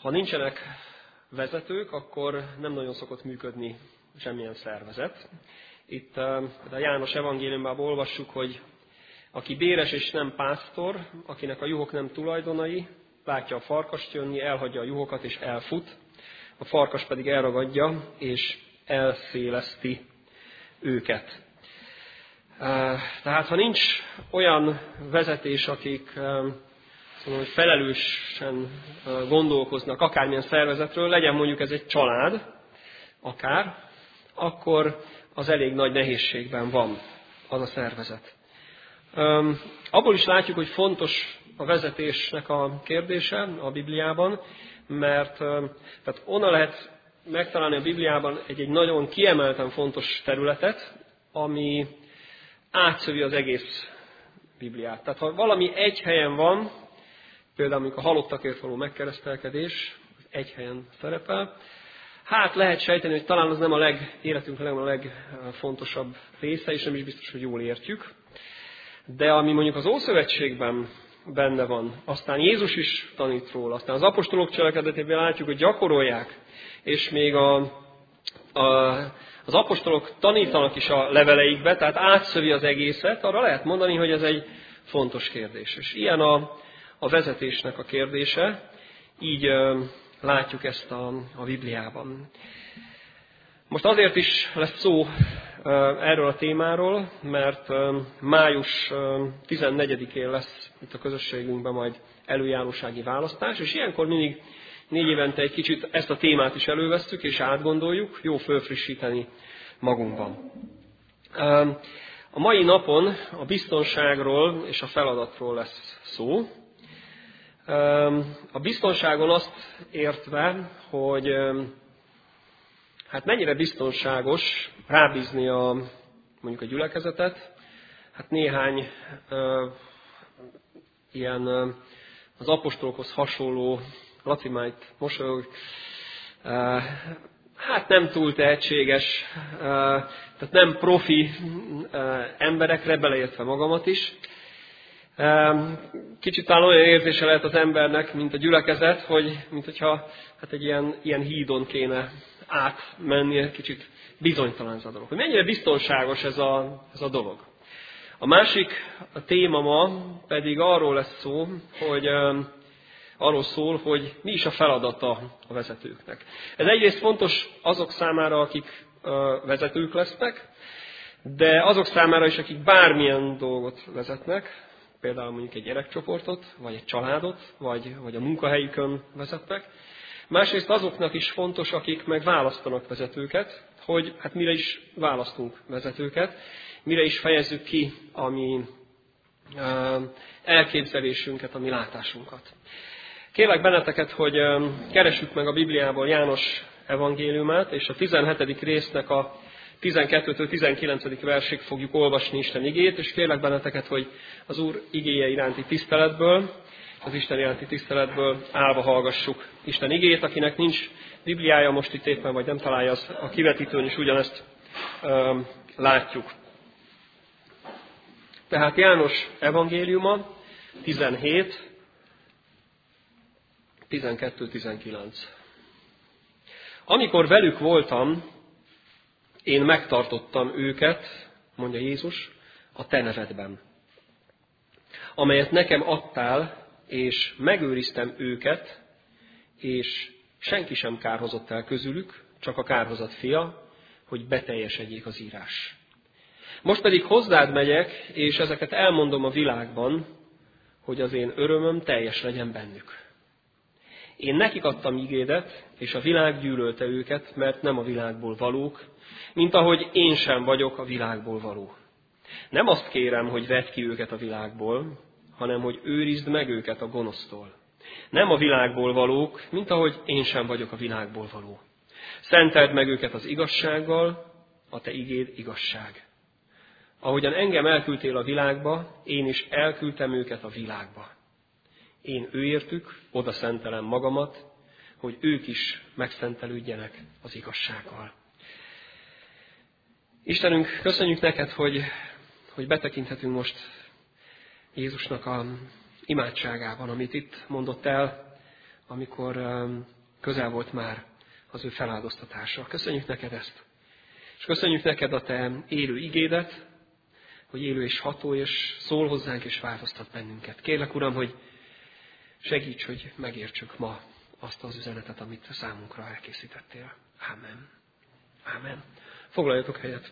Ha nincsenek vezetők, akkor nem nagyon szokott működni semmilyen szervezet. Itt a János evangéliumában olvassuk, hogy aki béres és nem pásztor, akinek a juhok nem tulajdonai, látja a farkast jönni, elhagyja a juhokat és elfut, a farkas pedig elragadja és elszéleszti őket. Tehát ha nincs olyan vezetés, akik hogy felelősen gondolkoznak akármilyen szervezetről, legyen mondjuk ez egy család, akár, akkor az elég nagy nehézségben van az a szervezet. Abból is látjuk, hogy fontos a vezetésnek a kérdése a Bibliában, mert tehát onnan lehet megtalálni a Bibliában egy nagyon kiemelten fontos területet, ami átszövi az egész Bibliát. Tehát ha valami egy helyen van, például mondjuk a halottakért való megkeresztelkedés, egy helyen szerepel, hát lehet sejteni, hogy talán az nem a életünknek a legfontosabb része, és nem is biztos, hogy jól értjük. De ami mondjuk az Ószövetségben benne van, aztán Jézus is tanít róla, aztán az apostolok cselekedetében látjuk, hogy gyakorolják, és még az apostolok tanítanak is a leveleikbe, tehát átszövi az egészet, arra lehet mondani, hogy ez egy fontos kérdés. És ilyen a vezetésnek a kérdése, így látjuk ezt a Bibliában. Most azért is lesz szó erről a témáról, mert május 14-én lesz itt a közösségünkben majd előjárósági választás, és ilyenkor mindig 4 évente egy kicsit ezt a témát is elővesszük és átgondoljuk, jó fölfrissíteni magunkban. A mai napon a biztonságról és a feladatról lesz szó. A biztonságon azt értve, hogy hát mennyire biztonságos rábízni mondjuk a gyülekezetet, hát néhány ilyen az apostolokhoz hasonló, Laci már itt mosolyog, hát nem túl tehetséges, tehát nem profi emberekre, beleértve magamat is. Kicsit talán olyan érzése lehet az embernek, mint a gyülekezet, hogy mintha hát egy ilyen hídon kéne átmenni, kicsit bizonytalan ez a dolog. Hogy mennyire biztonságos ez a dolog. A másik téma ma pedig arról lesz szó, hogy arról szól, hogy mi is a feladata a vezetőknek. Ez egyrészt fontos azok számára, akik vezetők lesznek, de azok számára is, akik bármilyen dolgot vezetnek, például mondjuk egy gyerekcsoportot, vagy egy családot, vagy a munkahelyükön vezetnek. Másrészt azoknak is fontos, akik meg választanak vezetőket, hogy hát mire is választunk vezetőket, mire is fejezzük ki a mi elképzelésünket, a mi látásunkat. Kérlek benneteket, hogy keressük meg a Bibliából János evangéliumát, és a 17. résznek a 12-től 19. versig fogjuk olvasni Isten igét, és kérlek benneteket, hogy az Úr igéje iránti tiszteletből, az Isten iránti tiszteletből állva hallgassuk Isten igét. Akinek nincs Bibliája most itt éppen, vagy nem találja, az a kivetítőn is ugyanezt látjuk. Tehát János evangéliuma 17, 12-19. Amikor velük voltam, én megtartottam őket, mondja Jézus, a te nevedben, amelyet nekem adtál, és megőriztem őket, és senki sem kárhozott el közülük, csak a kárhozat fia, hogy beteljesedjék az írás. Most pedig hozzád megyek, és ezeket elmondom a világban, hogy az én örömöm teljes legyen bennük. Én nekik adtam igédet, és a világ gyűlölte őket, mert nem a világból valók, mint ahogy én sem vagyok a világból való. Nem azt kérem, hogy vedd ki őket a világból, hanem hogy őrizd meg őket a gonosztól. Nem a világból valók, mint ahogy én sem vagyok a világból való. Szenteld meg őket az igazsággal, a te igéd igazság. Ahogyan engem elküldtél a világba, én is elküldtem őket a világba. Én őértük, oda szentelem magamat, hogy ők is megszentelődjenek az igazsággal. Istenünk, köszönjük neked, hogy betekinthetünk most Jézusnak a imádságában, amit itt mondott el amikor közel volt már az ő feláldoztatása. Köszönjük neked ezt. És köszönjük neked a te élő igédet, hogy élő és ható, és szól hozzánk, és változtat bennünket. Kérlek, Uram, hogy segíts, hogy megértsük ma azt az üzenetet, amit számunkra elkészítettél. Ámen. Ámen. Foglaljatok helyet.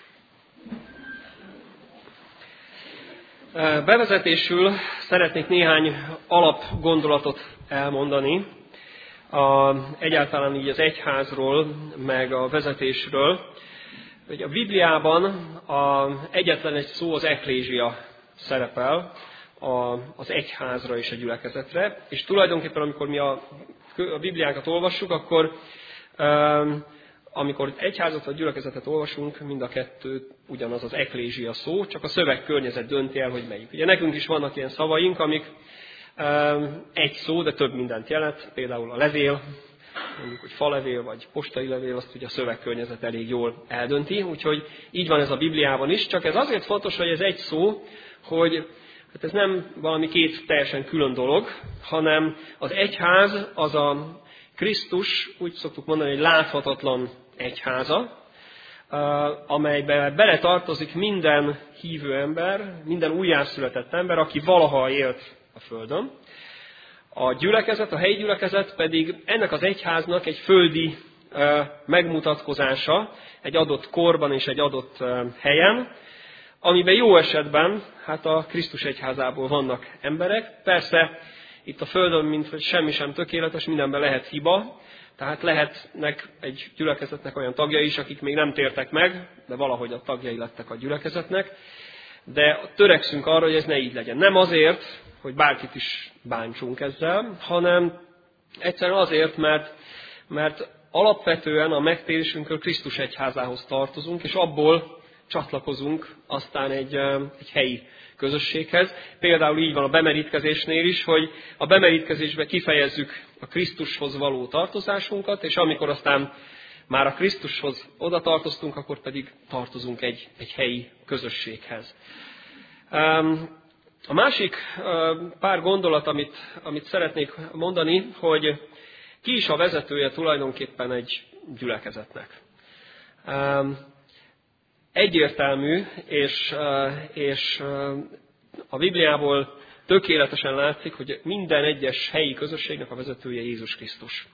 Bevezetésül szeretnék néhány alapgondolatot elmondani, egyáltalán így az egyházról, meg a vezetésről. Hogy a Bibliában egyetlen egy szó, az eklézsia szerepel az egyházra és a gyülekezetre, és tulajdonképpen amikor mi a Bibliánkat olvassuk, akkor amikor egyházat vagy gyülekezetet olvasunk, mind a kettő ugyanaz az eklézsia szó, csak a szövegkörnyezet dönti el, hogy melyik. Ugye nekünk is vannak ilyen szavaink, amik egy szó, de több mindent jelent, például a levél, mondjuk, hogy falevél vagy postai levél, azt ugye a szövegkörnyezet elég jól eldönti, úgyhogy így van ez a Bibliában is, csak ez azért fontos, hogy ez egy szó, hogy hát ez nem valami két teljesen külön dolog, hanem az egyház az a Krisztus, úgy szoktuk mondani, hogy láthatatlan egyháza, amelybe beletartozik minden hívő ember, minden újjászületett ember, aki valaha élt a Földön. A gyülekezet, a helyi gyülekezet pedig ennek az egyháznak egy földi megmutatkozása egy adott korban és egy adott helyen, amiben jó esetben hát a Krisztus egyházából vannak emberek. Persze itt a Földön, mint hogy semmi sem tökéletes, mindenben lehet hiba, tehát lehetnek egy gyülekezetnek olyan tagjai is, akik még nem tértek meg, de valahogy a tagjai lettek a gyülekezetnek. De törekszünk arra, hogy ez ne így legyen. Nem azért, hogy bárkit is bántsunk ezzel, hanem egyszerűen azért, mert alapvetően a megtérésünkről Krisztus egyházához tartozunk, és abból csatlakozunk aztán egy helyi közösséghez. Például így van a bemerítkezésnél is, hogy a bemerítkezésbe kifejezzük a Krisztushoz való tartozásunkat, és amikor aztán már a Krisztushoz oda tartoztunk, akkor pedig tartozunk egy helyi közösséghez. A másik pár gondolat, amit szeretnék mondani, hogy ki is a vezetője tulajdonképpen egy gyülekezetnek. Egyértelmű, és a Bibliából tökéletesen látszik, hogy minden egyes helyi közösségnek a vezetője Jézus Krisztus.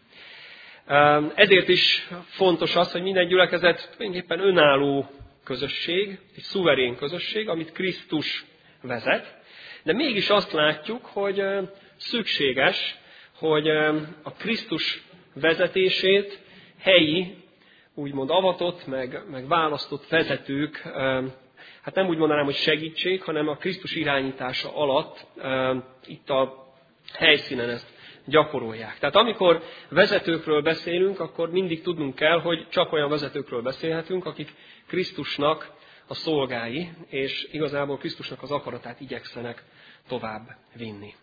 Ezért is fontos az, hogy minden gyülekezet tulajdonképpen önálló közösség, egy szuverén közösség, amit Krisztus vezet, de mégis azt látjuk, hogy szükséges, hogy a Krisztus vezetését helyi, úgymond avatott, meg választott vezetők, hát nem úgy mondanám, hogy segítség, hanem a Krisztus irányítása alatt itt a helyszínen ezt gyakorolják. Tehát amikor vezetőkről beszélünk, akkor mindig tudnunk kell, hogy csak olyan vezetőkről beszélhetünk, akik Krisztusnak a szolgái, és igazából Krisztusnak az akaratát igyekszenek tovább vinni.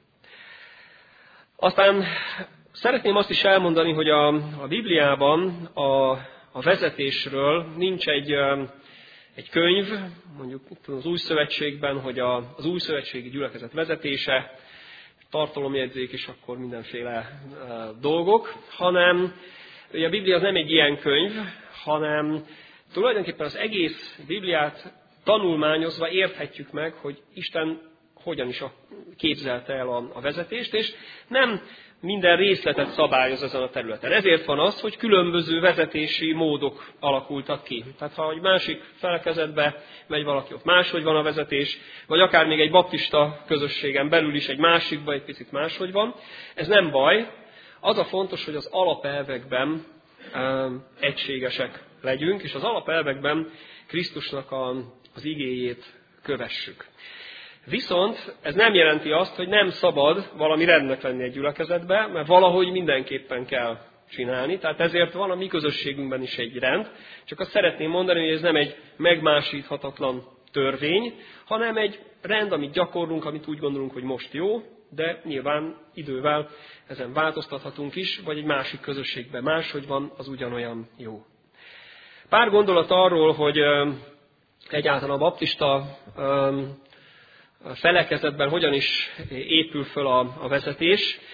Aztán szeretném azt is elmondani, hogy a Bibliában a vezetésről nincs egy könyv, mondjuk az Új Szövetségben, hogy az Új Szövetségi gyülekezet vezetése, tartalomjegyzék és akkor mindenféle dolgok, hanem ugye a Biblia az nem egy ilyen könyv, hanem tulajdonképpen az egész Bibliát tanulmányozva érthetjük meg, hogy Isten hogyan is képzelte el a vezetést, és nem minden részletet szabályoz ezen a területen. Ezért van az, hogy különböző vezetési módok alakultak ki. Tehát ha egy másik felekezetbe megy valaki, ott máshogy van a vezetés, vagy akár még egy baptista közösségen belül is egy másikban egy picit máshogy van. Ez nem baj. Az a fontos, hogy az alapelvekben egységesek legyünk, és az alapelvekben Krisztusnak az igéjét kövessük. Viszont ez nem jelenti azt, hogy nem szabad valami rendnek lenni egy gyülekezetben, mert valahogy mindenképpen kell csinálni. Tehát ezért van a mi közösségünkben is egy rend. Csak azt szeretném mondani, hogy ez nem egy megmásíthatatlan törvény, hanem egy rend, amit gyakorlunk, amit úgy gondolunk, hogy most jó, de nyilván idővel ezen változtathatunk is, vagy egy másik közösségben máshogy van, az ugyanolyan jó. Pár gondolat arról, hogy egyáltalán a baptista felekezetben hogyan is épül föl a vezetés.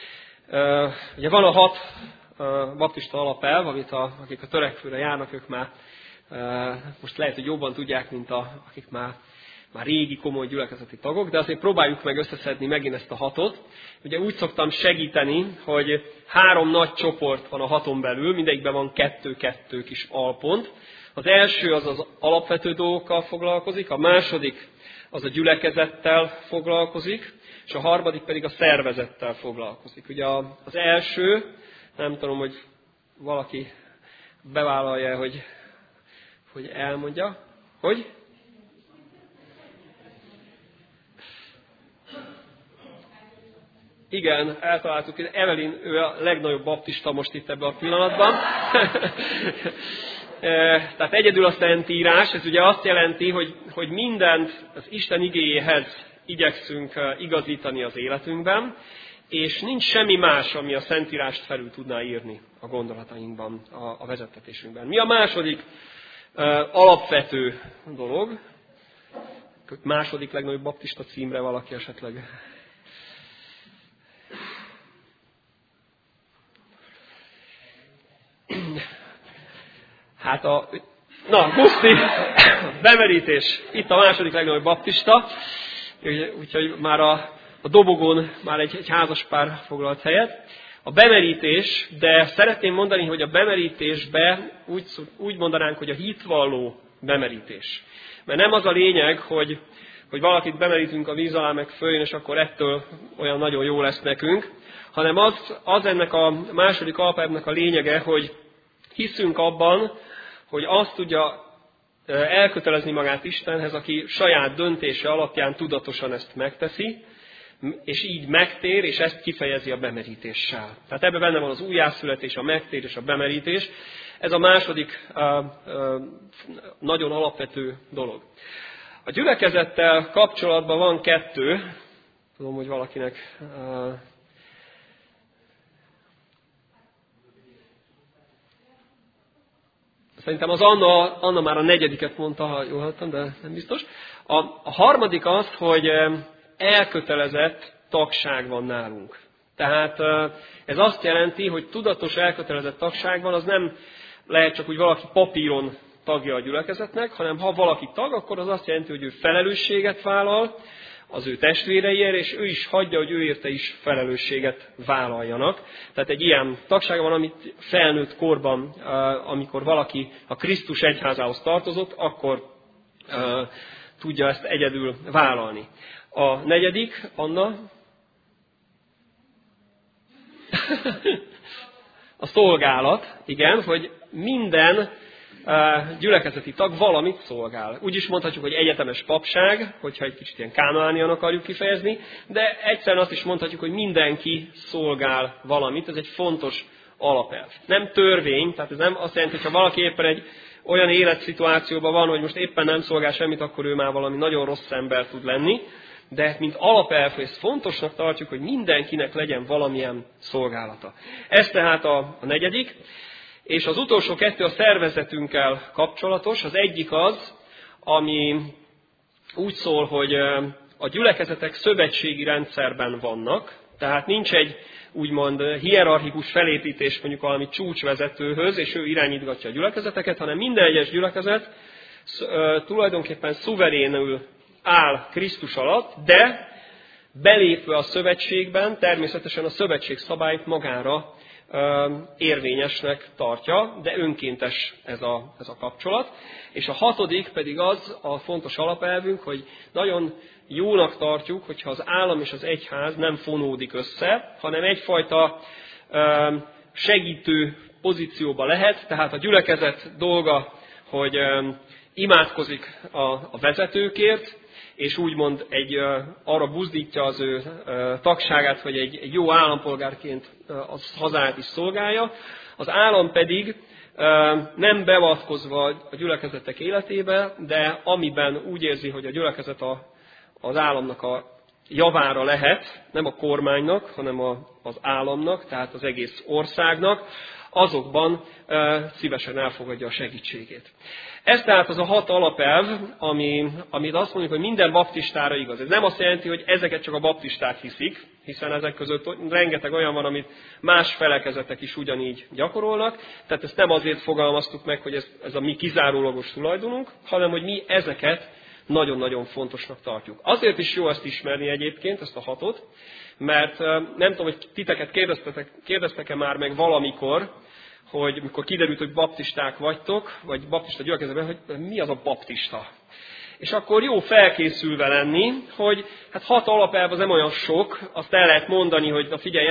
Ugye van a 6 baptista alapelv, amit akik a törekvőre járnak, ők már most lehet, hogy jobban tudják, mint akik már régi, komoly gyülekezeti tagok, de azért próbáljuk meg összeszedni megint ezt a 6-ot. Ugye úgy szoktam segíteni, hogy 3 nagy csoport van a 6-on belül, mindegyikben van 2-2 kis alpont. Az első az alapvető dolgokkal foglalkozik, a második az a gyülekezettel foglalkozik, és a harmadik pedig a szervezettel foglalkozik. Ugye az első, nem tudom, hogy valaki bevállalja, hogy elmondja, hogy? Igen, eltaláltuk. Evelyn, ő a legnagyobb baptista most itt ebben a pillanatban. Tehát egyedül a Szentírás, ez ugye azt jelenti, hogy mindent az Isten igéjéhez igyekszünk igazítani az életünkben, és nincs semmi más, ami a Szentírást felül tudná írni a gondolatainkban, a vezettetésünkben. Mi a második alapvető dolog? Második legnagyobb baptista címre valaki esetleg... Hát Guszti, bemerítés. Itt a második legnagyobb baptista, úgyhogy már a dobogón már egy házaspár foglalt helyet. A bemerítés, de szeretném mondani, hogy a bemerítésbe úgy mondanánk, hogy a hitvalló bemerítés. Mert nem az a lényeg, hogy valakit bemerítünk a víz alá, meg följön, és akkor ettől olyan nagyon jó lesz nekünk, hanem az ennek a második alapelvnek a lényege, hogy hiszünk abban, hogy azt tudja elkötelezni magát Istenhez, aki saját döntése alapján tudatosan ezt megteszi, és így megtér, és ezt kifejezi a bemerítéssel. Tehát ebben benne van az újjászületés, a megtérés, a bemerítés. Ez a második nagyon alapvető dolog. A gyülekezettel kapcsolatban van 2, tudom, hogy valakinek... Szerintem az Anna már a 4. mondta, ha jól hallottam, de nem biztos. A harmadik az, hogy elkötelezett tagság van nálunk. Tehát ez azt jelenti, hogy tudatos elkötelezett tagság van, az nem lehet csak úgy valaki papíron tagja a gyülekezetnek, hanem ha valaki tag, akkor az azt jelenti, hogy ő felelősséget vállal az ő testvéreiért, és ő is hagyja, hogy ő érte is felelősséget vállaljanak. Tehát egy ilyen tagsága van, amit felnőtt korban, amikor valaki a Krisztus egyházához tartozott, akkor tudja ezt egyedül vállalni. A 4. Anna? A szolgálat, igen, hogy minden gyülekezeti tag valamit szolgál. Úgy is mondhatjuk, hogy egyetemes papság, hogyha egy kicsit ilyen kánoánian akarjuk kifejezni, de egyszerűen azt is mondhatjuk, hogy mindenki szolgál valamit, ez egy fontos alapelv. Nem törvény, tehát ez nem azt jelenti, hogy ha valaki éppen egy olyan életszituációban van, hogy most éppen nem szolgál semmit, akkor ő már valami nagyon rossz ember tud lenni, de mint alapelv, ezt fontosnak tartjuk, hogy mindenkinek legyen valamilyen szolgálata. Ez tehát a 4. És az utolsó 2 a szervezetünkkel kapcsolatos. Az egyik az, ami úgy szól, hogy a gyülekezetek szövetségi rendszerben vannak, tehát nincs egy úgymond hierarchikus felépítés mondjuk valami csúcsvezetőhöz, és ő irányítgatja a gyülekezeteket, hanem minden egyes gyülekezet tulajdonképpen szuverénül áll Krisztus alatt, de belépve a szövetségben természetesen a szövetség szabályt magára érvényesnek tartja, de önkéntes ez a kapcsolat. És a 6. pedig az a fontos alapelvünk, hogy nagyon jónak tartjuk, hogyha az állam és az egyház nem fonódik össze, hanem egyfajta segítő pozícióba lehet, tehát a gyülekezet dolga, hogy imádkozik a vezetőkért, és úgymond arra buzdítja az ő tagságát, hogy egy jó állampolgárként a hazáját is szolgálja. Az állam pedig nem beavatkozva a gyülekezetek életébe, de amiben úgy érzi, hogy a gyülekezet az államnak a javára lehet, nem a kormánynak, hanem az államnak, tehát az egész országnak, azokban szívesen elfogadja a segítségét. Ez tehát az a 6 alapelv, amit azt mondjuk, hogy minden baptistára igaz. Ez nem azt jelenti, hogy ezeket csak a baptisták hiszik, hiszen ezek között rengeteg olyan van, amit más felekezetek is ugyanígy gyakorolnak. Tehát ezt nem azért fogalmaztuk meg, hogy ez a mi kizárólagos tulajdonunk, hanem hogy mi ezeket nagyon-nagyon fontosnak tartjuk. Azért is jó ezt ismerni egyébként, ezt a 6-ot, mert nem tudom, hogy titeket kérdeztek-e már meg valamikor, hogy mikor kiderült, hogy baptisták vagytok, vagy baptista gyülekezetben, hogy mi az a baptista. És akkor jó felkészülve lenni, hogy hát 6 alapelv az nem olyan sok, azt el lehet mondani, hogy na figyelj,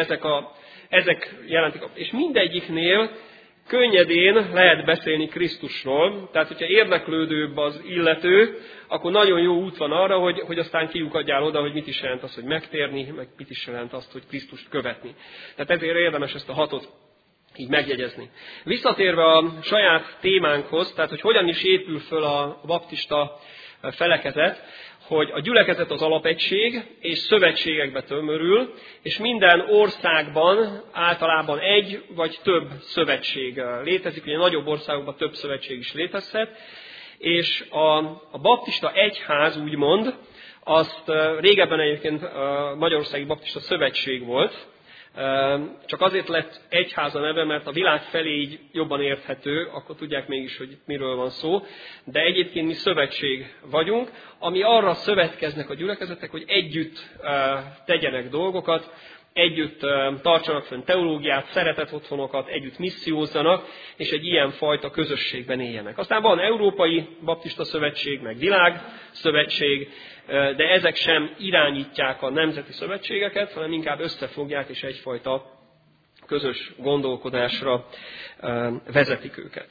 ezek jelentik. És mindegyiknél könnyedén lehet beszélni Krisztusról, tehát hogyha érdeklődőbb az illető, akkor nagyon jó út van arra, hogy aztán kiukadjál oda, hogy mit is jelent az, hogy megtérni, meg mit is jelent azt, hogy Krisztust követni. Tehát ezért érdemes ezt a 6-ot így megjegyezni. Visszatérve a saját témánkhoz, tehát hogy hogyan is épül föl a baptista felekezet, hogy a gyülekezet az alapegység, és szövetségekbe tömörül, és minden országban általában egy vagy több szövetség létezik, ugye nagyobb országokban több szövetség is létezhet, és a baptista egyház úgymond, azt régebben egyébként a Magyarországi Baptista Szövetség volt, csak azért lett egyház a neve, mert a világ felé így jobban érthető, akkor tudják mégis, hogy miről van szó. De egyébként mi szövetség vagyunk, ami arra szövetkeznek a gyülekezetek, hogy együtt tegyenek dolgokat, együtt tartsanak fönn teológiát, szeretet otthonokat, együtt missziózzanak, és egy ilyen fajta közösségben éljenek. Aztán van Európai Baptista Szövetség, meg Világszövetség, de ezek sem irányítják a nemzeti szövetségeket, hanem inkább összefogják, és egyfajta közös gondolkodásra vezetik őket.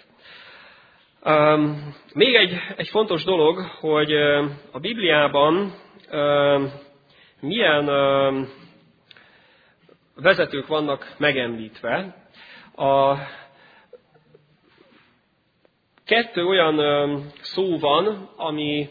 Még egy fontos dolog, hogy a Bibliában milyen vezetők vannak megemlítve. A 2 olyan szó van, amiből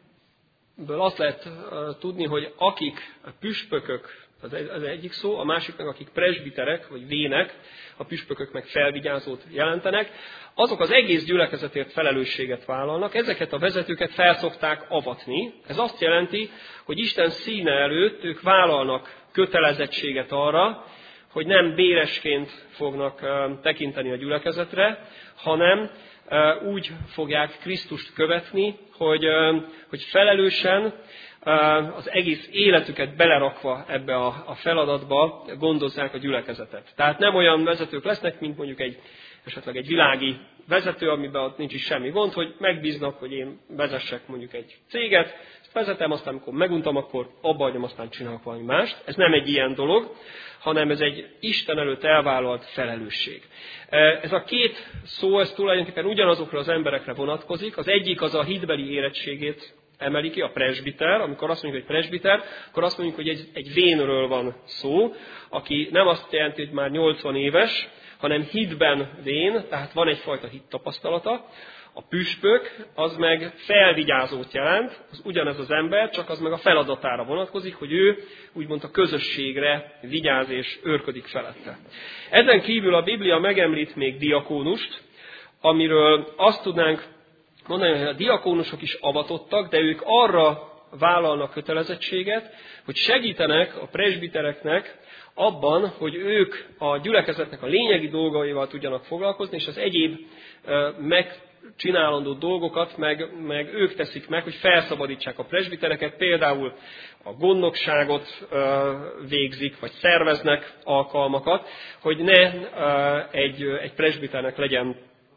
azt lehet tudni, hogy akik püspökök, az egyik szó, a másik meg akik presbiterek, vagy vének, a püspökök meg felvigyázót jelentenek, azok az egész gyülekezetért felelősséget vállalnak, ezeket a vezetőket felszokták avatni. Ez azt jelenti, hogy Isten színe előtt ők vállalnak kötelezettséget arra, hogy nem béresként fognak tekinteni a gyülekezetre, hanem úgy fogják Krisztust követni, hogy felelősen az egész életüket belerakva ebbe a feladatba gondozzák a gyülekezetet. Tehát nem olyan vezetők lesznek, mint mondjuk esetleg egy világi vezető, amiben ott nincs is semmi gond, hogy megbíznak, hogy én vezessek mondjuk egy céget, ezt vezetem, aztán amikor meguntam, akkor abba hagyom, aztán csinálok valami mást. Ez nem egy ilyen dolog, hanem ez egy Isten előtt elvállalt felelősség. Ez a 2 szó, ez tulajdonképpen ugyanazokra az emberekre vonatkozik. Az egyik az a hitbeli érettségét emeli ki, a presbiter. Amikor azt mondjuk, hogy presbiter, akkor azt mondjuk, hogy egy vénről van szó, aki nem azt jelenti, hogy már 80 éves, hanem hitben vén, tehát van egyfajta hittapasztalata. A püspök az meg felvigyázót jelent, az ugyanez az ember, csak az meg a feladatára vonatkozik, hogy ő úgymond a közösségre vigyáz és őrködik felette. Ezen kívül a Biblia megemlít még diakónust, amiről azt tudnánk mondani, hogy a diakónusok is avatottak, de ők arra vállalnak kötelezettséget, hogy segítenek a presbitereknek abban, hogy ők a gyülekezetnek a lényegi dolgaival tudjanak foglalkozni, és az egyéb megcsinálandó dolgokat meg ők teszik meg, hogy felszabadítsák a presbitereket, például a gondnokságot végzik, vagy szerveznek alkalmakat, hogy ne egy presbiternek legyen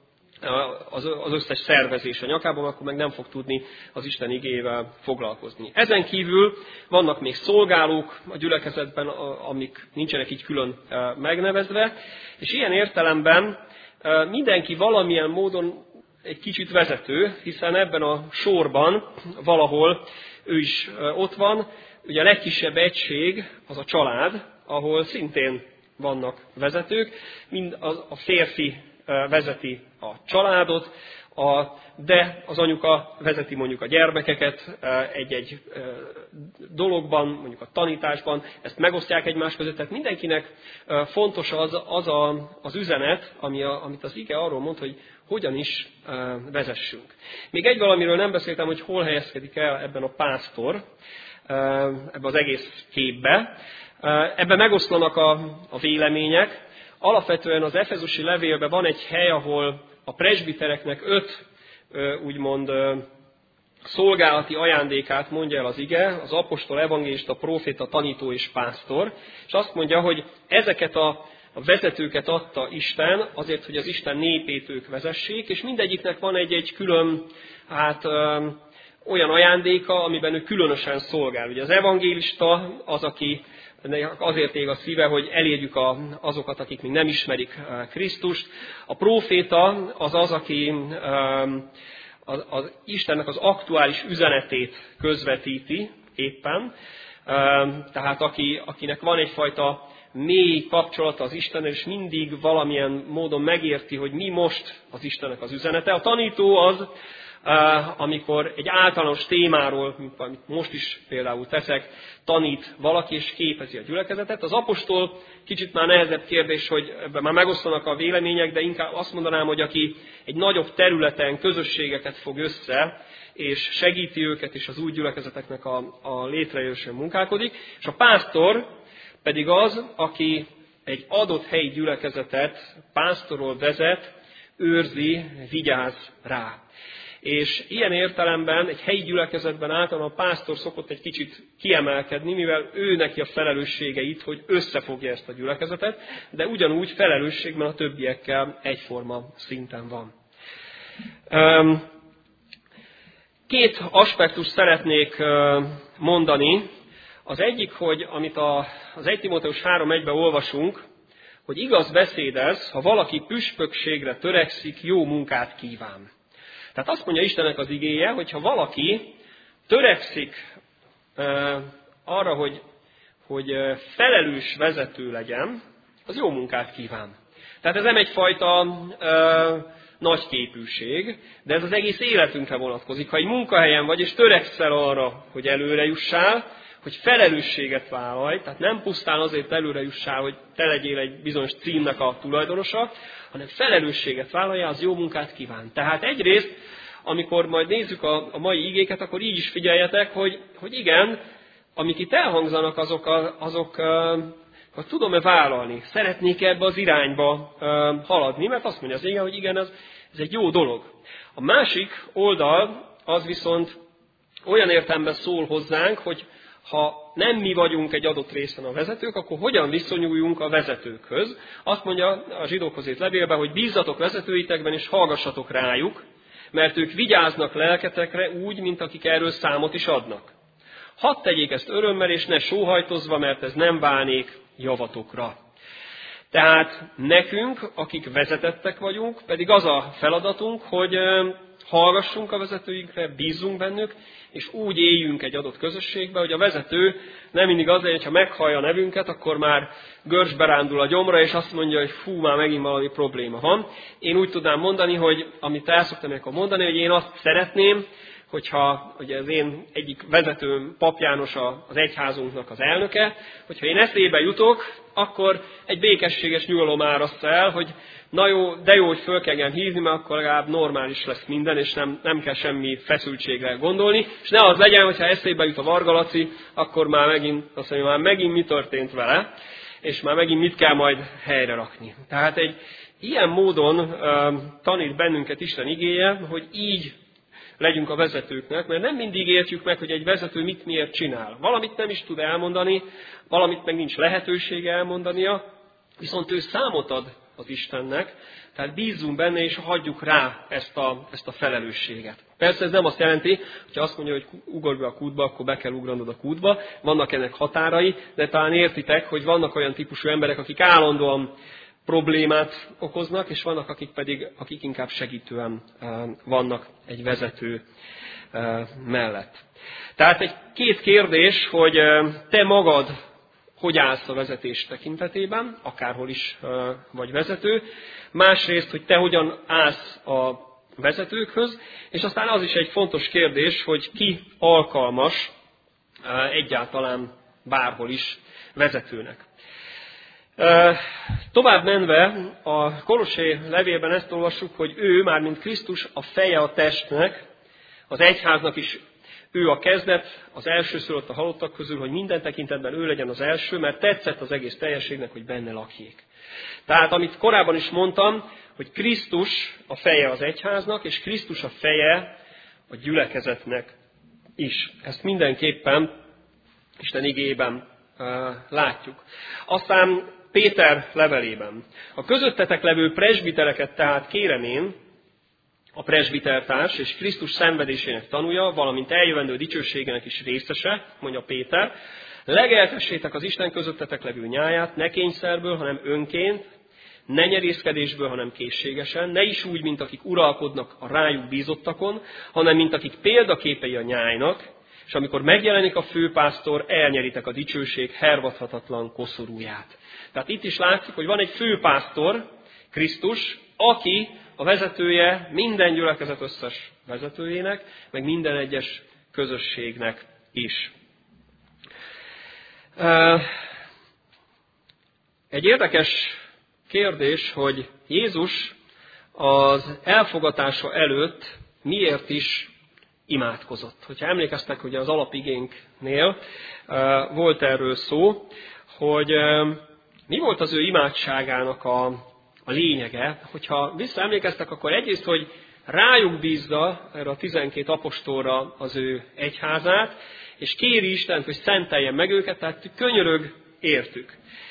az összes szervezés a nyakában, akkor meg nem fog tudni az Isten igével foglalkozni. Ezen kívül vannak még szolgálók a gyülekezetben, amik nincsenek így külön megnevezve, és ilyen értelemben mindenki valamilyen módon egy kicsit vezető, hiszen ebben a sorban valahol ő is ott van. Ugye a legkisebb egység az a család, ahol szintén vannak vezetők, mind a férfi vezeti a családot, de az anyuka vezeti mondjuk a gyermekeket egy-egy dologban, mondjuk a tanításban, ezt megosztják egymás között, tehát mindenkinek fontos az üzenet, amit az ige arról mond, hogy hogyan is vezessünk. Még egy valamiről nem beszéltem, hogy hol helyezkedik el ebben a pásztor, ebben az egész képbe. Ebben megoszlanak a vélemények. Alapvetően az efezusi levélben van egy hely, ahol a presbitereknek 5 úgymond szolgálati ajándékát mondja el az ige, az apostol, evangélista, próféta, tanító és pásztor, és azt mondja, hogy ezeket a vezetőket adta Isten azért, hogy az Isten népét ők vezessék, és mindegyiknek van egy külön, olyan ajándéka, amiben ő különösen szolgál. Ugye az evangélista az, aki azért ég a szíve, hogy elérjük azokat, akik még nem ismerik Krisztust. A próféta az, aki az Istennek az aktuális üzenetét közvetíti éppen. Tehát akinek van egyfajta mély kapcsolata az Istennel, és mindig valamilyen módon megérti, hogy mi most az Istennek az üzenete. A tanító az, amikor egy általános témáról, mint amit most is például teszek, tanít valaki és képezi a gyülekezetet. Az apostol kicsit már nehezebb kérdés, hogy ebben már megosztanak a vélemények, de inkább azt mondanám, hogy aki egy nagyobb területen közösségeket fog össze, és segíti őket, és az új gyülekezeteknek a létrejöjjön munkálkodik. És a pásztor pedig az, aki egy adott helyi gyülekezetet pásztorról vezet, őrzi, vigyáz rá. És ilyen értelemben egy helyi gyülekezetben általában a pásztor szokott egy kicsit kiemelkedni, mivel ő neki a felelőssége itt, hogy összefogja ezt a gyülekezetet, de ugyanúgy felelősségben a többiekkel egyforma szinten van. 2 aspektust szeretnék mondani. Az egyik, hogy amit az 1 Timóteus 3:1-ben olvasunk, hogy igaz beszéd ez, ha valaki püspökségre törekszik, jó munkát kíván. Tehát azt mondja Istennek az igéje, hogy ha valaki törekszik arra, hogy felelős vezető legyen, az jó munkát kíván. Tehát ez nem egyfajta nagy képűség, de ez az egész életünkre vonatkozik. Ha egy munkahelyen vagy, és törekszel arra, hogy előre jussál, hogy felelősséget vállalj, tehát nem pusztán azért előre jussál, hogy te legyél egy bizonyos címnek a tulajdonosa, hanem felelősséget vállalja, az jó munkát kíván. Tehát egyrészt, amikor majd nézzük a mai igéket, akkor így is figyeljetek, hogy igen, amik itt elhangzanak, hogy tudom-e vállalni, szeretnék ebbe az irányba haladni, mert azt mondja az ige, hogy igen, ez egy jó dolog. A másik oldal az viszont olyan értelemben szól hozzánk, hogy ha nem mi vagyunk egy adott részen a vezetők, akkor hogyan viszonyuljunk a vezetőkhöz. Azt mondja a zsidókhoz írt levélben, hogy bízzatok vezetőitekben, és hallgassatok rájuk, mert ők vigyáznak lelketekre úgy, mint akik erről számot is adnak. Hadd tegyék ezt örömmel, és ne sóhajtozva, mert ez nem válnék javatokra. Tehát nekünk, akik vezetettek vagyunk, pedig az a feladatunk, hogy hallgassunk a vezetőinkre, bízzunk bennük, és úgy éljünk egy adott közösségbe, hogy a vezető nem mindig az legyen, ha meghallja a nevünket, akkor már görcsbe rándul a gyomra, és azt mondja, hogy fú, már megint valami probléma van. Én úgy tudnám mondani, hogy amit el szoktam ilyenkor mondani, hogy én azt szeretném, hogyha ugye az én egyik vezetőm, Pap János az egyházunknak az elnöke, hogyha én eszébe jutok, akkor egy békességes nyugalom áraszta el, hogy na jó, de jó, hogy föl kell engem hívni, mert akkor legalább normális lesz minden, és nem kell semmi feszültségre gondolni. És ne az legyen, hogyha eszébe jut a Varga Laci, akkor már megint, azt mondja, már megint mi történt vele, és már megint mit kell majd helyre rakni. Tehát egy ilyen módon tanít bennünket Isten igéje, hogy így legyünk a vezetőknek, mert nem mindig értjük meg, hogy egy vezető mit miért csinál. Valamit nem is tud elmondani, valamit meg nincs lehetősége elmondania, viszont ő számot ad az Istennek, tehát bízzunk benne, és hagyjuk rá ezt a felelősséget. Persze ez nem azt jelenti, hogyha azt mondja, hogy ugorj be a kútba, akkor be kell ugranod a kútba, vannak ennek határai, de talán értitek, hogy vannak olyan típusú emberek, akik állandóan problémát okoznak, és vannak, akik inkább segítően vannak egy vezető mellett. Tehát egy 2 kérdés, hogy te magad hogy állsz a vezetés tekintetében, akárhol is vagy vezető. Másrészt, hogy te hogyan állsz a vezetőkhöz, és aztán az is egy fontos kérdés, hogy ki alkalmas egyáltalán bárhol is vezetőnek. Tovább menve a Kolossé levélben ezt olvassuk, hogy ő, mármint Krisztus, a feje a testnek, az egyháznak is ő a kezdet, az elsőszülött a halottak közül, hogy minden tekintetben ő legyen az első, mert tetszett az egész teljességnek, hogy benne lakjék. Tehát, amit korábban is mondtam, hogy Krisztus a feje az egyháznak, és Krisztus a feje a gyülekezetnek is. Ezt mindenképpen Isten igéjében látjuk. Aztán Péter levelében. A közöttetek levő presbitereket tehát kérem én, a presbitertárs és Krisztus szenvedésének tanúja, valamint eljövendő dicsőségének is részese, mondja Péter, legeltessétek az Isten közöttetek levő nyáját, ne kényszerből, hanem önként, ne nyerészkedésből, hanem készségesen, ne is úgy, mint akik uralkodnak a rájuk bízottakon, hanem mint akik példaképei a nyájnak, és amikor megjelenik a főpásztor, elnyeritek a dicsőség hervadhatatlan koszorúját. Tehát itt is látszik, hogy van egy főpásztor, Krisztus, aki a vezetője minden gyülekezet összes vezetőjének, meg minden egyes közösségnek is. Egy érdekes kérdés, hogy Jézus az elfogatása előtt miért is imádkozott. Hogyha emlékeztek, hogy az alapigénknél volt erről szó, hogy mi volt az ő imádságának a lényege. Hogyha visszaemlékeztek, akkor egyrészt, hogy rájuk bízza erre a 12 apostolra az ő egyházát, és kéri Istent, hogy szenteljen meg őket, tehát könyörög értük.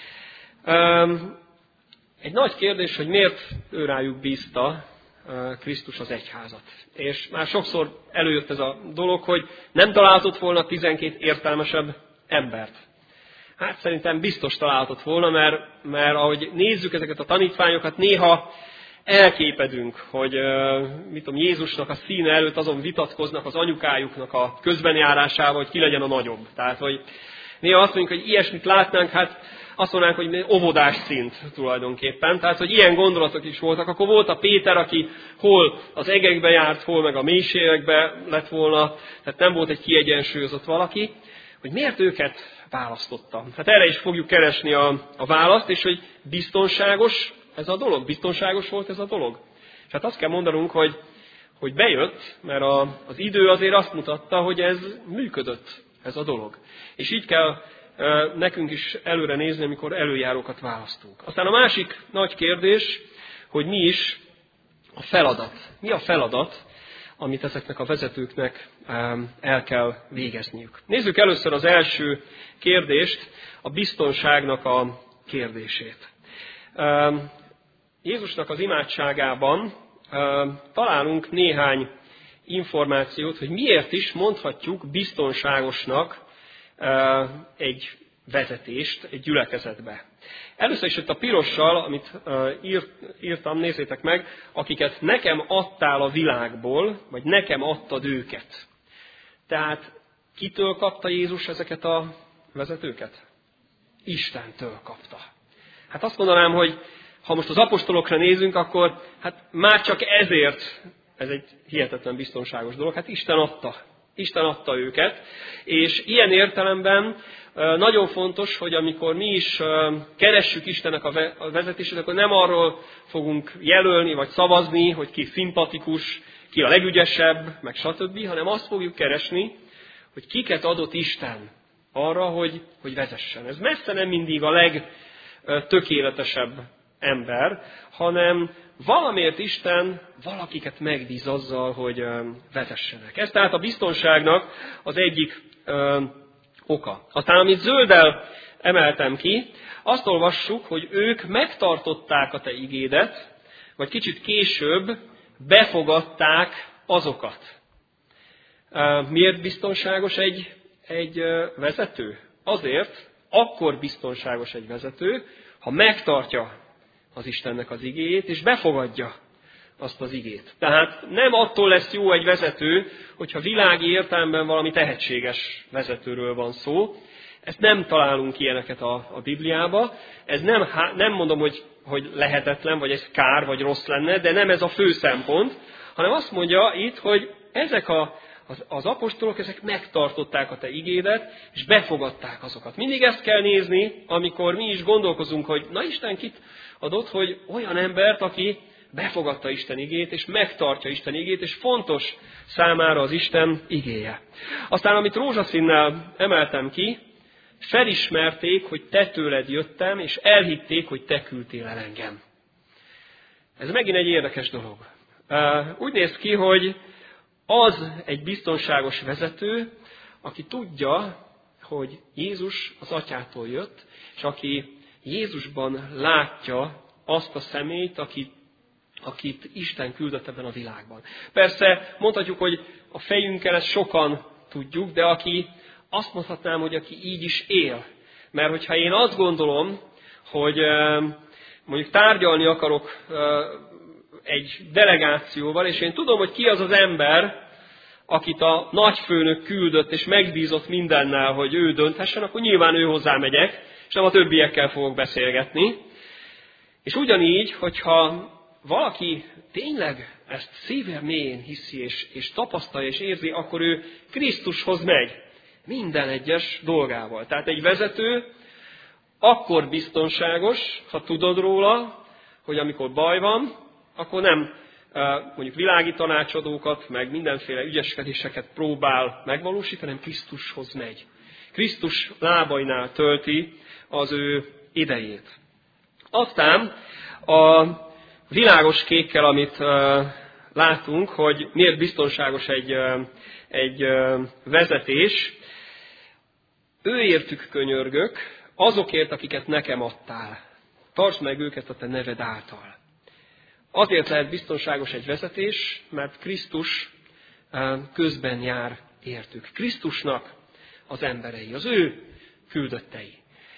Egy nagy kérdés, hogy miért ő rájuk bízta Krisztus az egyházat. És már sokszor előjött ez a dolog, hogy nem találtott volna 12 értelmesebb embert. Hát szerintem biztos találtott volna, mert ahogy nézzük ezeket a tanítványokat, néha elképedünk, hogy Jézusnak a színe előtt azon vitatkoznak az anyukájuknak a közbenjárásával, hogy ki legyen a nagyobb. Tehát, hogy néha azt mondjuk, hogy ilyesmit látnánk, hát azt mondanánk, hogy óvodás szint tulajdonképpen. Tehát, hogy ilyen gondolatok is voltak. Akkor volt a Péter, aki hol az egekbe járt, hol meg a mélységekbe lett volna. Tehát nem volt egy kiegyensúlyozott valaki. Hogy miért őket választotta? Hát erre is fogjuk keresni a választ, és hogy biztonságos ez a dolog. Biztonságos volt ez a dolog. És hát azt kell mondanunk, hogy bejött, mert az idő azért azt mutatta, hogy ez működött, ez a dolog. És így kell nekünk is előre nézni, amikor előjárókat választunk. Aztán a másik nagy kérdés, hogy mi is a feladat. Mi a feladat, amit ezeknek a vezetőknek el kell végezniük. Nézzük először az első kérdést, a biztonságnak a kérdését. Jézusnak az imádságában találunk néhány információt, hogy miért is mondhatjuk biztonságosnak egy vezetést egy gyülekezetbe. Először is itt a pirossal, amit írtam, nézzétek meg, akiket nekem adtál a világból, vagy nekem adtad őket. Tehát kitől kapta Jézus ezeket a vezetőket? Istentől kapta. Hát azt mondanám, hogy ha most az apostolokra nézünk, akkor hát már csak ezért ez egy hihetetlen biztonságos dolog. Hát Isten adta. Isten adta őket, és ilyen értelemben nagyon fontos, hogy amikor mi is keressük Istennek a vezetését, akkor nem arról fogunk jelölni, vagy szavazni, hogy ki szimpatikus, ki a legügyesebb, meg stb., hanem azt fogjuk keresni, hogy kiket adott Isten arra, hogy vezessen. Ez messze nem mindig a legtökéletesebb ember, hanem valamiért Isten valakiket megbíz azzal, hogy vezessenek. Ez tehát a biztonságnak az egyik oka. Aztán, amit zölddel emeltem ki, azt olvassuk, hogy ők megtartották a te igédet, vagy kicsit később befogadták azokat. Miért biztonságos egy vezető? Azért, akkor biztonságos egy vezető, ha megtartja az Istennek az igéjét, és befogadja azt az igét. Tehát nem attól lesz jó egy vezető, hogyha világi értelemben valami tehetséges vezetőről van szó. Ezt nem találunk ilyeneket a Bibliába. Ez nem mondom, hogy lehetetlen, vagy ez kár, vagy rossz lenne, de nem ez a fő szempont, hanem azt mondja itt, hogy ezek az apostolok, ezek megtartották a te igédet, és befogadták azokat. Mindig ezt kell nézni, amikor mi is gondolkozunk, hogy na Isten kit adott, hogy olyan embert, aki befogadta Isten igét, és megtartja Isten igét, és fontos számára az Isten igéje. Aztán, amit rózsaszínnel emeltem ki, felismerték, hogy te tőled jöttem, és elhitték, hogy te küldtél el engem. Ez megint egy érdekes dolog. Úgy néz ki, hogy az egy biztonságos vezető, aki tudja, hogy Jézus az Atyától jött, és aki Jézusban látja azt a személyt, akit Isten küldött ebben a világban. Persze mondhatjuk, hogy a fejünkkel ezt sokan tudjuk, de azt mondhatnám, hogy aki így is él. Mert hogyha én azt gondolom, hogy mondjuk tárgyalni akarok egy delegációval, és én tudom, hogy ki az az ember, akit a nagyfőnök küldött, és megbízott mindennel, hogy ő dönthessen, akkor nyilván ő hozzá megyek, és nem a többiekkel fogok beszélgetni. És ugyanígy, hogyha valaki tényleg ezt szíve mélyén hiszi, és tapasztalja, és érzi, akkor ő Krisztushoz megy minden egyes dolgával. Tehát egy vezető akkor biztonságos, ha tudod róla, hogy amikor baj van, akkor nem mondjuk világi tanácsadókat, meg mindenféle ügyeskedéseket próbál megvalósítani, hanem Krisztushoz megy. Krisztus lábainál tölti az ő idejét. Aztán a világos kékkel, amit látunk, hogy miért biztonságos egy vezetés, őértük könyörgök, azokért, akiket nekem adtál. Tartsd meg őket a te neved által. Azért lehet biztonságos egy vezetés, mert Krisztus közben jár értük. Krisztusnak az emberei, az ő küldöttei.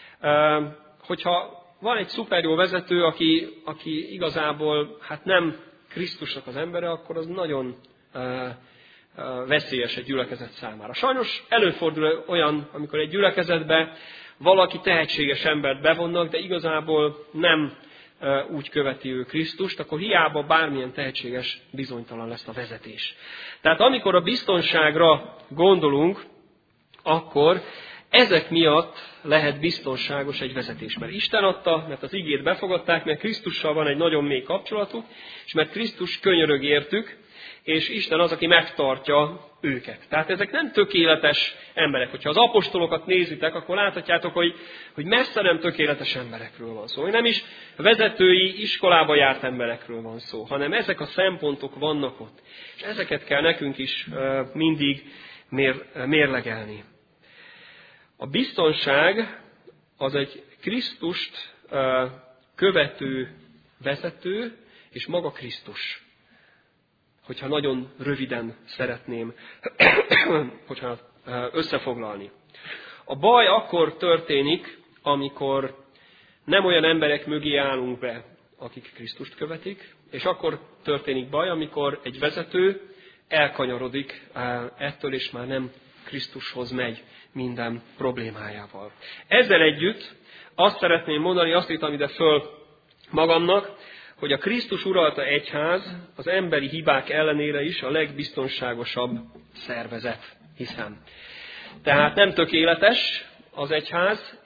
Hogyha van egy szuper jó vezető, aki igazából nem Krisztusnak az embere, akkor az nagyon veszélyes egy gyülekezet számára. Sajnos előfordul olyan, amikor egy gyülekezetbe valaki tehetséges embert bevonnak, de igazából nem úgy követi ő Krisztust, akkor hiába bármilyen tehetséges, bizonytalan lesz a vezetés. Tehát amikor a biztonságra gondolunk, akkor ezek miatt lehet biztonságos egy vezetés. Mert Isten adta, mert az igét befogadták, mert Krisztussal van egy nagyon mély kapcsolatuk, és mert Krisztus könyörög értük, és Isten az, aki megtartja őket. Tehát ezek nem tökéletes emberek. Hogyha az apostolokat nézitek, akkor láthatjátok, hogy messze nem tökéletes emberekről van szó. Nem is vezetői iskolába járt emberekről van szó, hanem ezek a szempontok vannak ott. És ezeket kell nekünk is mindig mérlegelni. A biztonság az egy Krisztust követő vezető, és maga Krisztus. Hogyha nagyon röviden szeretném összefoglalni. A baj akkor történik, amikor nem olyan emberek mögé állunk be, akik Krisztust követik, és akkor történik baj, amikor egy vezető elkanyarodik ettől, és már nem Krisztushoz megy minden problémájával. Ezzel együtt azt szeretném mondani, azt írtam ide föl magamnak, hogy a Krisztus uralta egyház az emberi hibák ellenére is a legbiztonságosabb szervezet, hiszem. Tehát nem tökéletes az egyház,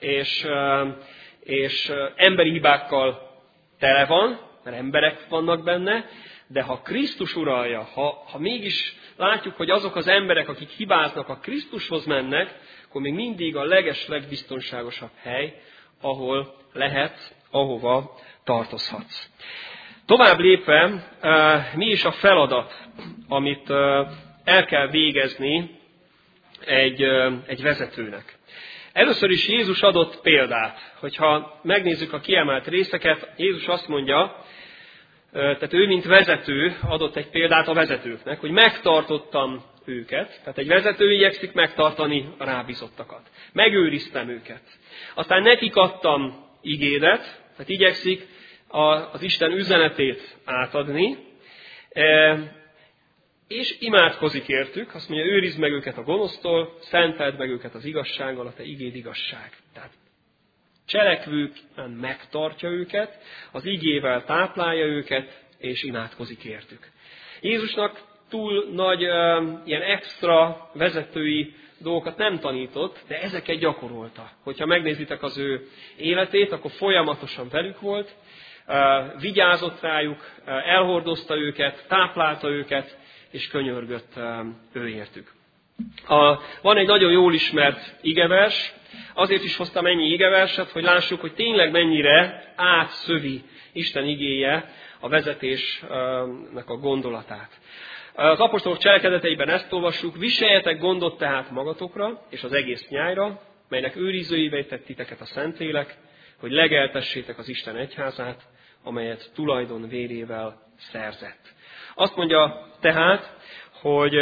és emberi hibákkal tele van, mert emberek vannak benne, de ha Krisztus uralja, ha mégis látjuk, hogy azok az emberek, akik hibáznak, a Krisztushoz mennek, akkor még mindig a legbiztonságosabb hely, ahol lehet, ahova tartozhatsz. Tovább lépve, mi is a feladat, amit el kell végezni egy vezetőnek. Először is Jézus adott példát. Hogyha megnézzük a kiemelt részeket, Jézus azt mondja, tehát ő, mint vezető, adott egy példát a vezetőknek, hogy megtartottam őket. Tehát egy vezető igyekszik megtartani a rábízottakat. Megőriztem őket. Aztán nekik adtam igédet, tehát igyekszik az Isten üzenetét átadni, és imádkozik értük, azt mondja, őrizd meg őket a gonosztól, szenteld meg őket az igazsággal, a te igéd igazság. Tehát cselekvőkben megtartja őket, az igével táplálja őket, és imádkozik értük. Jézusnak túl nagy ilyen extra vezetői dolgokat nem tanított, de ezeket gyakorolta. Hogyha megnézitek az ő életét, akkor folyamatosan velük volt, vigyázott rájuk, elhordozta őket, táplálta őket, és könyörgött őértük. Van egy nagyon jól ismert igevers, azért is hoztam ennyi igeverset, hogy lássuk, hogy tényleg mennyire átszövi Isten igéje a vezetésnek a gondolatát. Az apostolok cselekedeteiben ezt olvassuk, viseljetek gondot tehát magatokra és az egész nyájra, melynek őrizőivé tett titeket a Szentlélek, hogy legeltessétek az Isten egyházát, amelyet tulajdon vérével szerzett. Azt mondja tehát, hogy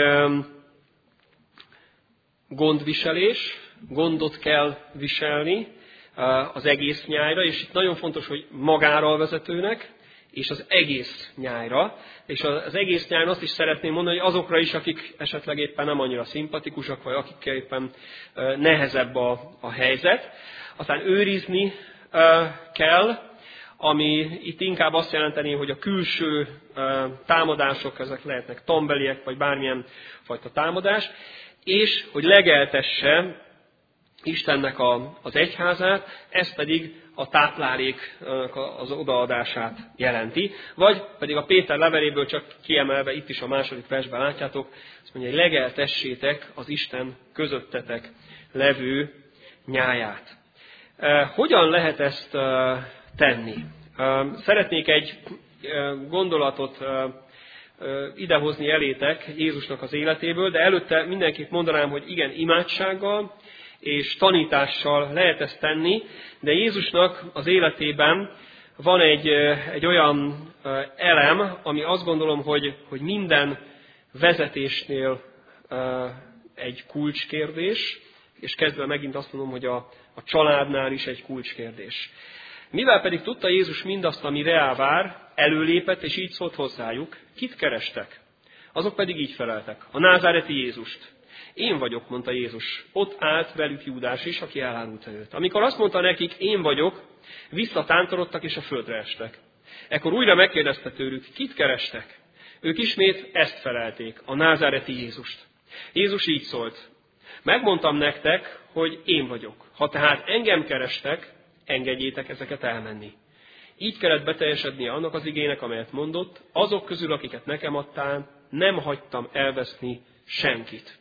gondviselés, gondot kell viselni az egész nyájra, és itt nagyon fontos, hogy magára a vezetőnek, és az egész nyájra. És az egész nyáron azt is szeretném mondani, hogy azokra is, akik esetleg éppen nem annyira szimpatikusak, vagy akikkel éppen nehezebb a helyzet. Aztán őrizni kell, ami itt inkább azt jelenteni, hogy a külső támadások, ezek lehetnek tanbeliek, vagy bármilyen fajta támadás, és hogy legeltesse Istennek az egyházát, ez pedig a táplálék az odaadását jelenti. Vagy pedig a Péter leveléből csak kiemelve, itt is a második versben látjátok, azt mondja, hogy legeltessétek az Isten közöttetek levő nyáját. Hogyan lehet ezt tenni? Szeretnék egy gondolatot idehozni elétek Jézusnak az életéből, de előtte mindenképp mondanám, hogy igen, imádsággal és tanítással lehet ezt tenni, de Jézusnak az életében van egy olyan elem, ami azt gondolom, hogy minden vezetésnél egy kulcskérdés, és kezdve megint azt mondom, hogy a családnál is egy kulcskérdés. Mivel pedig tudta Jézus mindazt, ami reá vár, előlépett, és így szólt hozzájuk, kit kerestek? Azok pedig így feleltek, a názáreti Jézust. Én vagyok, mondta Jézus. Ott állt velük Júdás is, aki elárulta őt. Amikor azt mondta nekik, én vagyok, visszatántorodtak és a földre estek. Ekkor újra megkérdezte tőlük, kit kerestek? Ők ismét ezt felelték, a názáreti Jézust. Jézus így szólt, megmondtam nektek, hogy én vagyok. Ha tehát engem kerestek, engedjétek ezeket elmenni. Így kellett beteljesednie annak az igének, amelyet mondott, azok közül, akiket nekem adtál, nem hagytam elveszni senkit.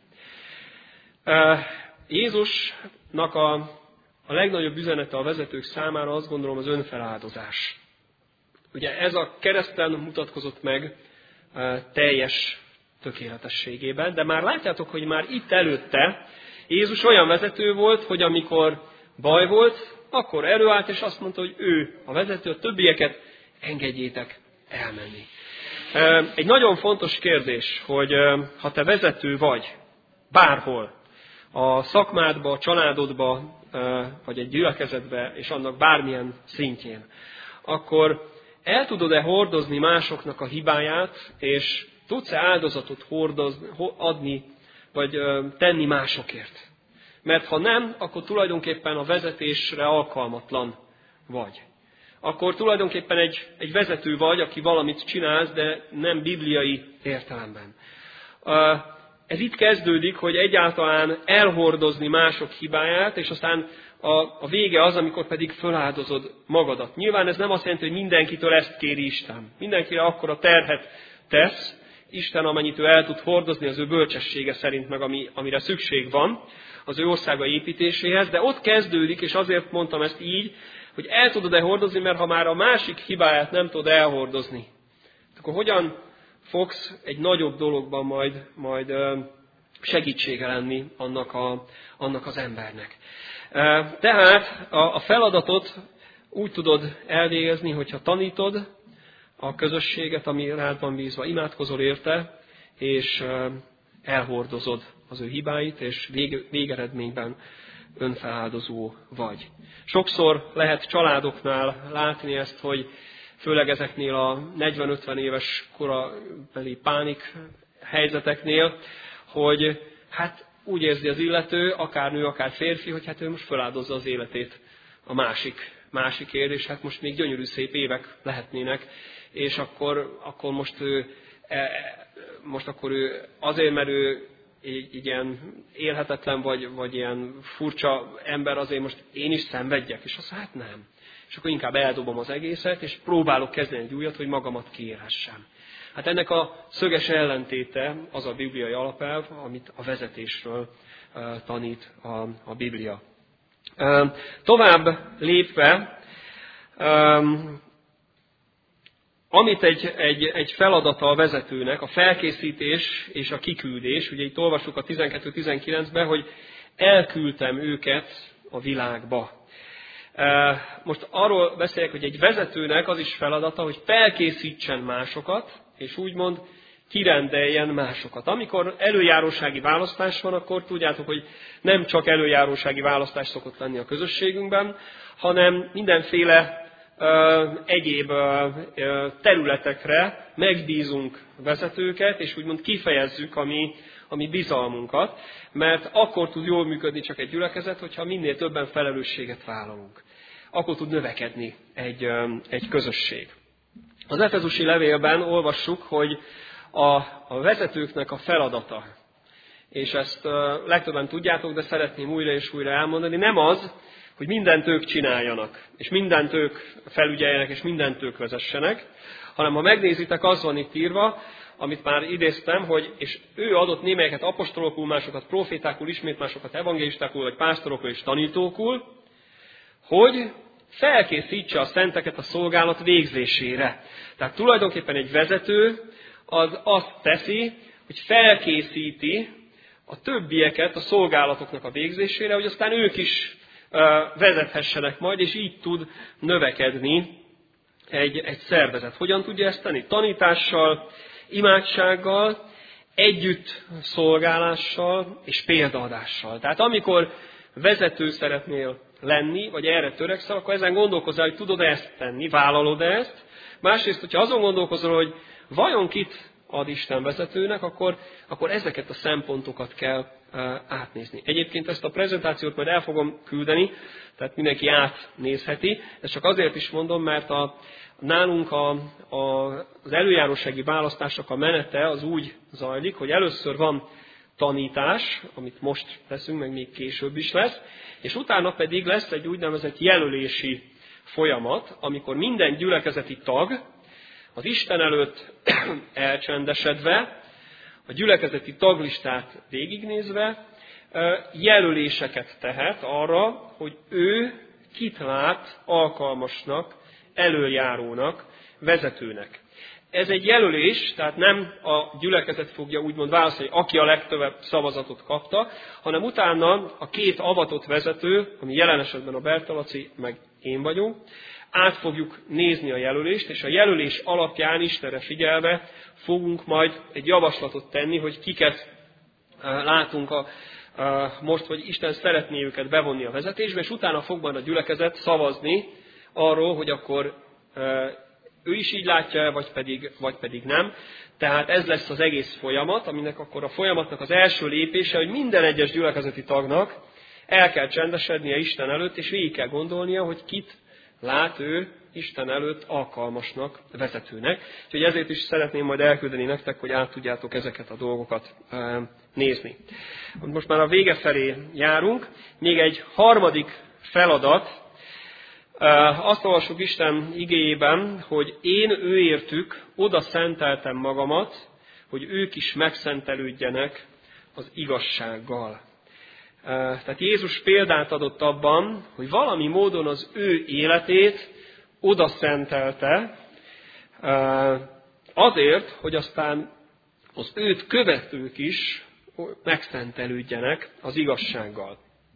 Jézusnak a legnagyobb üzenete a vezetők számára azt gondolom az önfeláldozás. Ugye ez a kereszten mutatkozott meg teljes tökéletességében, de már látjátok, hogy már itt előtte Jézus olyan vezető volt, hogy amikor baj volt, akkor előállt és azt mondta, hogy ő a vezető, a többieket engedjétek elmenni. Egy nagyon fontos kérdés, hogy ha te vezető vagy bárhol, a szakmádba, a családodba, vagy egy gyülekezetbe, és annak bármilyen szintjén, akkor el tudod-e hordozni másoknak a hibáját, és tudsz-e áldozatot adni, vagy tenni másokért? Mert ha nem, akkor tulajdonképpen a vezetésre alkalmatlan vagy. Akkor tulajdonképpen egy vezető vagy, aki valamit csinálsz, de nem bibliai értelemben. Ez itt kezdődik, hogy egyáltalán elhordozni mások hibáját, és aztán a vége az, amikor pedig föláldozod magadat. Nyilván ez nem azt jelenti, hogy mindenkitől ezt kéri Isten. Mindenkire akkora terhet tesz Isten, amennyit ő el tud hordozni az ő bölcsessége szerint, meg amire szükség van az ő országa építéséhez, de ott kezdődik, és azért mondtam ezt így, hogy el tudod-e hordozni, mert ha már a másik hibáját nem tudod elhordozni, akkor hogyan fogsz egy nagyobb dologban majd segítsége lenni annak az embernek. Tehát a feladatot úgy tudod elvégezni, hogyha tanítod a közösséget, ami rád van bízva, imádkozol érte, és elhordozod az ő hibáit, és végeredményben önfeláldozó vagy. Sokszor lehet családoknál látni ezt, hogy főleg ezeknél a 40-50 éves korabeli pánik helyzeteknél, hogy hát úgy érzi az illető, akár nő, akár férfi, hogy hát ő most feláldozza az életét a másikért, és hát most még gyönyörű szép évek lehetnének, és akkor most akkor ő azért, mert ő így ilyen élhetetlen, vagy ilyen furcsa ember, azért most én is szenvedjek, és azt hát nem. És akkor inkább eldobom az egészet, és próbálok kezdeni egy újat, hogy magamat kiérhessem. Hát ennek a szöges ellentéte az a bibliai alapelv, amit a vezetésről tanít a Biblia. Tovább lépve, amit egy feladata a vezetőnek, a felkészítés és a kiküldés, ugye itt olvassuk a 12-19-ben, hogy elküldtem őket a világba. Most arról beszélek, hogy egy vezetőnek az is feladata, hogy felkészítsen másokat, és úgymond kirendeljen másokat. Amikor előjárósági választás van, akkor tudjátok, hogy nem csak előjárósági választás szokott lenni a közösségünkben, hanem mindenféle egyéb területekre megbízunk vezetőket, és úgymond kifejezzük a mi bizalmunkat, mert akkor tud jól működni csak egy gyülekezet, hogyha minél többen felelősséget vállalunk. Akkor tud növekedni egy közösség. Az Efezusi levélben olvassuk, hogy a vezetőknek a feladata, és ezt legtöbben tudjátok, de szeretném újra és újra elmondani, nem az, hogy mindent ők csináljanak, és mindent ők felügyeljenek, és mindent ők vezessenek, hanem ha megnézitek, az van itt írva, amit már idéztem, hogy és ő adott némelyeket apostolokul, másokat profétákul, ismét másokat evangélistákul, vagy pásztorokul és tanítókul, hogy felkészítse a szenteket a szolgálat végzésére. Tehát tulajdonképpen egy vezető az azt teszi, hogy felkészíti a többieket a szolgálatoknak a végzésére, hogy aztán ők is vezethessenek majd, és így tud növekedni egy szervezet. Hogyan tudja ezt tenni? Tanítással, imádsággal, együtt szolgálással és példaadással. Tehát amikor vezető szeretnél lenni, vagy erre törekszel, akkor ezen gondolkozzál, hogy tudod ezt tenni, vállalod ezt. Másrészt, hogyha azon gondolkozol, hogy vajon kit ad Isten vezetőnek, akkor ezeket a szempontokat kell átnézni. Egyébként ezt a prezentációt majd el fogom küldeni, tehát mindenki átnézheti. Ezt csak azért is mondom, mert nálunk az előjárósági választások a menete az úgy zajlik, hogy először van tanítás, amit most teszünk, meg még később is lesz, és utána pedig lesz egy úgynevezett jelölési folyamat, amikor minden gyülekezeti tag az Isten előtt elcsendesedve, a gyülekezeti taglistát végignézve jelöléseket tehet arra, hogy ő kit lát alkalmasnak, elöljárónak, vezetőnek. Ez egy jelölés, tehát nem a gyülekezet fogja úgymond választani, aki a legtöbb szavazatot kapta, hanem utána a két avatott vezető, ami jelen esetben a Bertalaci, meg én vagyok, át fogjuk nézni a jelölést, és a jelölés alapján Istenre figyelve fogunk majd egy javaslatot tenni, hogy kiket látunk most, hogy Isten szeretné őket bevonni a vezetésbe, és utána fog majd a gyülekezet szavazni arról, hogy akkor ő is így látja, vagy pedig nem. Tehát ez lesz az egész folyamat, aminek akkor a folyamatnak az első lépése, hogy minden egyes gyülekezeti tagnak el kell csendesednie Isten előtt, és végig kell gondolnia, hogy kit lát ő Isten előtt alkalmasnak, vezetőnek. Úgyhogy ezért is szeretném majd elküldeni nektek, hogy át tudjátok ezeket a dolgokat nézni. Most már a vége felé járunk. Még egy harmadik feladat. Azt olvassuk Isten igéjében, hogy én őértük oda szenteltem magamat, hogy ők is megszentelődjenek az igazsággal. Tehát Jézus példát adott abban, hogy valami módon az ő életét oda szentelte azért, hogy aztán az őt követők is megszentelődjenek az igazsággal.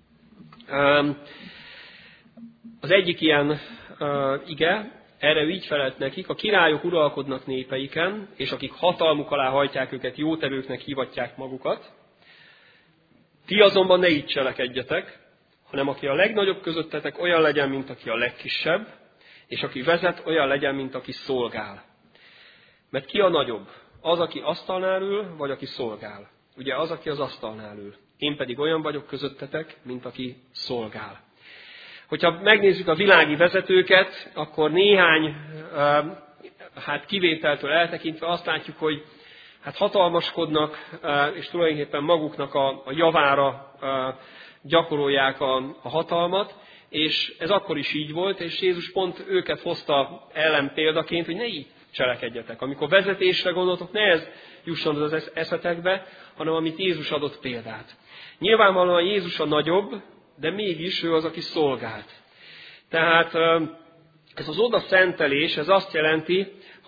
Az egyik ilyen ige, erre ő így felelt nekik, a királyok uralkodnak népeiken, és akik hatalmuk alá hajtják őket, jótevőknek hivatják magukat. Ti azonban ne így cselekedjetek, hanem aki a legnagyobb közöttetek, olyan legyen, mint aki a legkisebb, és aki vezet, olyan legyen, mint aki szolgál. Mert ki a nagyobb? az, aki asztalnál ül, vagy aki szolgál. Ugye az, aki az asztalnál ül. Én pedig olyan vagyok közöttetek, mint aki szolgál. Hogyha megnézzük a világi vezetőket, akkor néhány kivételtől eltekintve azt látjuk, hogy hatalmaskodnak, és tulajdonképpen maguknak a javára gyakorolják a hatalmat, és ez akkor is így volt, és Jézus pont őket hozta ellenpéldaként, hogy ne így cselekedjetek. Amikor vezetésre gondoltok, ne ez jusson az eszetekbe, hanem amit Jézus adott példát. Nyilvánvalóan Jézus a nagyobb, de mégis ő az, aki szolgált. Tehát ez az odaszentelés, ez azt jelenti,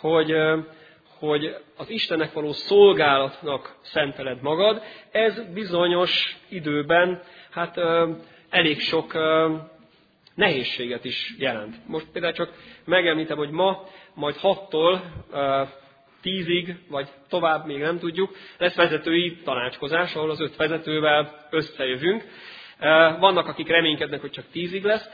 hogy az Istennek való szolgálatnak szenteled magad. Ez bizonyos időben elég sok nehézséget is jelent. Most például csak megemlítem, hogy ma majd 6-tól 10-ig, vagy tovább még nem tudjuk, lesz vezetői tanácskozás, ahol az 5 vezetővel összejövünk. Vannak, akik reménykednek, hogy csak 10-ig lesz,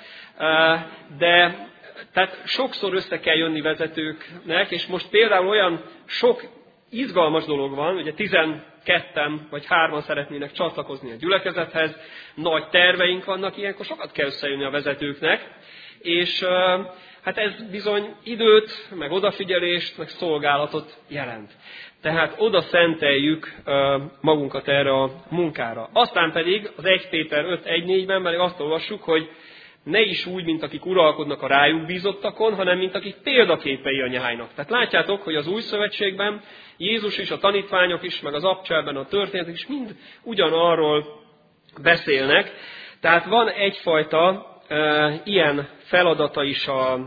de tehát sokszor össze kell jönni vezetőknek, és most például olyan sok izgalmas dolog van, ugye 12-en vagy 3-an szeretnének csatlakozni a gyülekezethez, nagy terveink vannak, ilyenkor sokat kell összejönni a vezetőknek, és ez bizony időt, meg odafigyelést, meg szolgálatot jelent. Tehát oda szenteljük magunkat erre a munkára. Aztán pedig az 1 Péter 5.1.4-ben pedig azt olvassuk, hogy ne is úgy, mint akik uralkodnak a rájuk bízottakon, hanem mint akik példaképei a nyájnak. Tehát látjátok, hogy az Új Szövetségben Jézus is, a tanítványok is, meg az abcselben a történetek is mind ugyanarról beszélnek. Tehát van egyfajta ilyen feladata is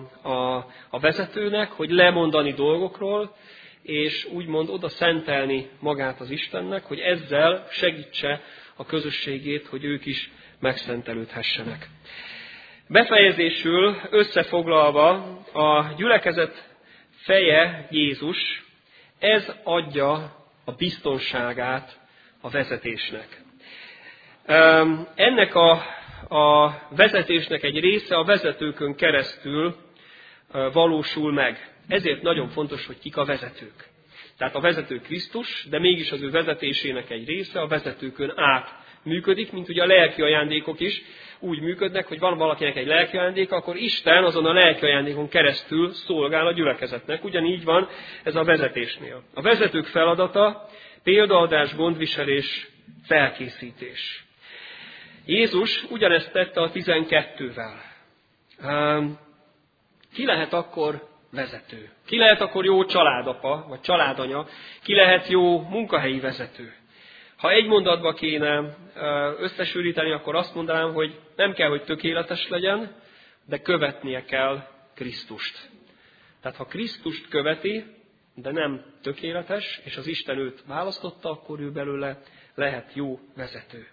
a vezetőnek, hogy lemondani dolgokról, és úgymond oda szentelni magát az Istennek, hogy ezzel segítse a közösségét, hogy ők is megszentelődhessenek. Befejezésül, összefoglalva, a gyülekezet feje Jézus, ez adja a biztonságát a vezetésnek. Ennek a vezetésnek egy része a vezetőkön keresztül valósul meg. Ezért nagyon fontos, hogy kik a vezetők. Tehát a vezető Krisztus, de mégis az ő vezetésének egy része a vezetőkön át működik, mint ugye a lelki ajándékok is úgy működnek, hogy van valakinek egy lelki ajándéka, akkor Isten azon a lelki ajándékon keresztül szolgál a gyülekezetnek. Ugyanígy van ez a vezetésnél. A vezetők feladata példaadás, gondviselés, felkészítés. Jézus ugyanezt tette a 12-vel. Ki lehet akkor vezető? Ki lehet akkor jó családapa, vagy családanya? Ki lehet jó munkahelyi vezető? Ha egy mondatba kéne összesűríteni, akkor azt mondanám, hogy nem kell, hogy tökéletes legyen, de követnie kell Krisztust. Tehát ha Krisztust követi, de nem tökéletes, és az Isten őt választotta, akkor ő belőle lehet jó vezető.